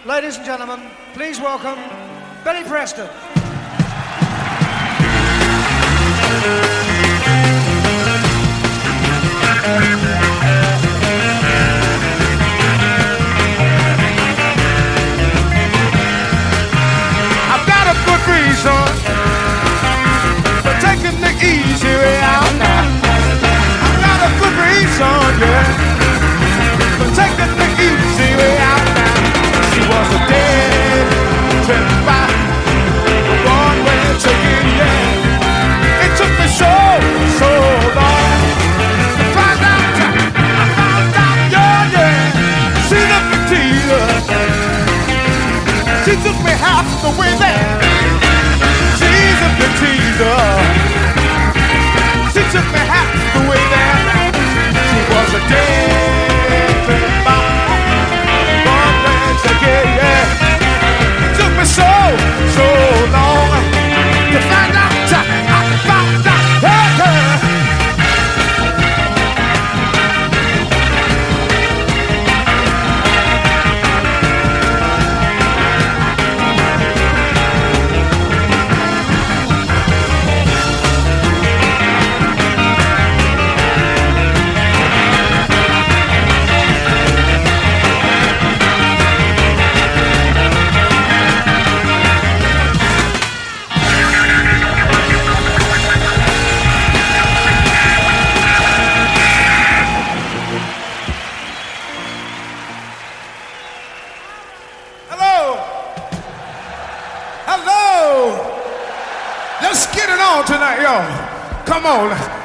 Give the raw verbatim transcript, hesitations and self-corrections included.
Ladies and gentlemen, please welcome Billy Preston. I've got a good reason for taking the easy way out now. I've got a good reason, yeah, for taking the easy way out now. She was a dead trip by the one-way ticket, yeah. It took me so, so long to find out. I found out, yeah, yeah. She looked at teaser. She took me half the way there. She's a big teaser. She took me half the way there. She was a dead trip by one-way ticket, yeah. It took me so, so long to find out. I found out, hey, hey. Let's get it on tonight, y'all. Come on.